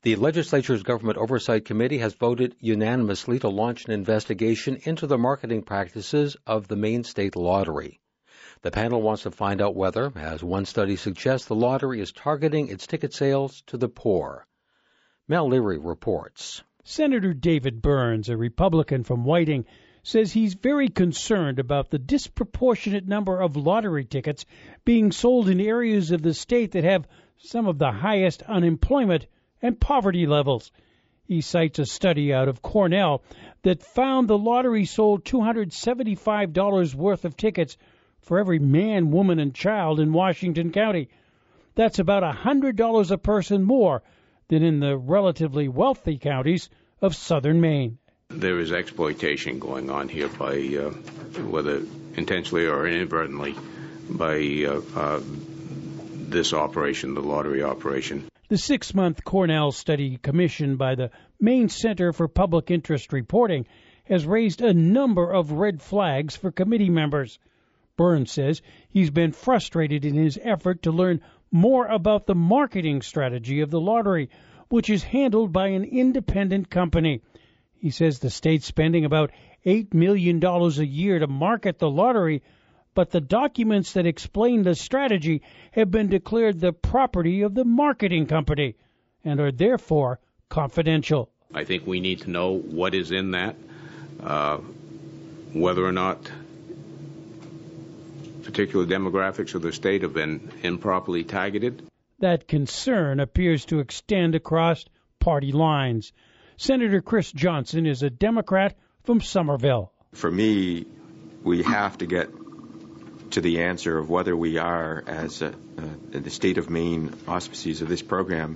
The legislature's Government Oversight Committee has voted unanimously to launch an investigation into the marketing practices of the Maine State Lottery. The panel wants to find out whether, as one study suggests, the lottery is targeting its ticket sales to the poor. Mel Leary reports. Senator David Burns, a Republican from Whiting, says he's very concerned about the disproportionate number of lottery tickets being sold in areas of the state that have some of the highest unemployment and poverty levels. He cites a study out of Cornell that found the lottery sold $275 worth of tickets for every man, woman, and child in Washington County. That's about $100 a person more than in the relatively wealthy counties of southern Maine. There is exploitation going on here by, whether intentionally or inadvertently, by this operation, the lottery operation. The 6-month Cornell study commissioned by the Maine Center for Public Interest Reporting has raised a number of red flags for committee members. Burns says he's been frustrated in his effort to learn more about the marketing strategy of the lottery, which is handled by an independent company. He says the state's spending about $8 million a year to market the lottery, but the documents that explain the strategy have been declared the property of the marketing company and are therefore confidential. I think we need to know what is in that, whether or not particular demographics of the state have been improperly targeted. That concern appears to extend across party lines. Senator Chris Johnson is a Democrat from Somerville. For me, we have to get to the answer of whether we are, as the state of Maine auspices of this program,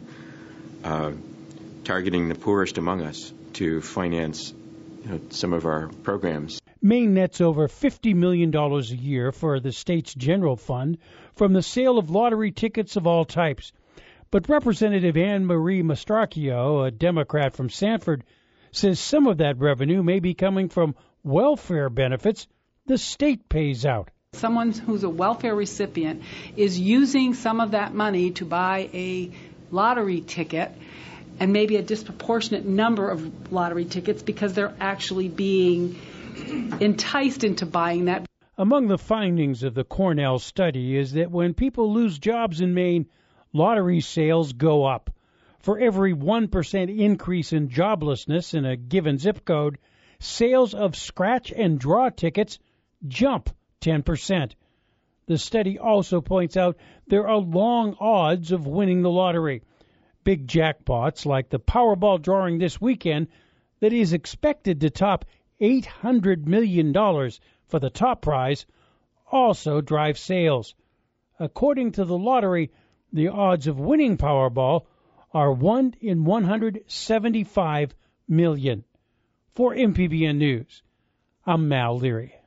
targeting the poorest among us to finance some of our programs. Maine nets over $50 million a year for the state's general fund from the sale of lottery tickets of all types. But Representative Anne Marie Mastracchio, a Democrat from Sanford, says some of that revenue may be coming from welfare benefits the state pays out. Someone who's a welfare recipient is using some of that money to buy a lottery ticket, and maybe a disproportionate number of lottery tickets because they're actually being enticed into buying that. Among the findings of the Cornell study is that when people lose jobs in Maine, lottery sales go up. For every 1% increase in joblessness in a given zip code, sales of scratch and draw tickets jump 10%. The study also points out there are long odds of winning the lottery. Big jackpots like the Powerball drawing this weekend that is expected to top $800 million for the top prize also drive sales. According to the lottery, the odds of winning Powerball are 1 in 175 million. For MPBN News, I'm Mal Leary.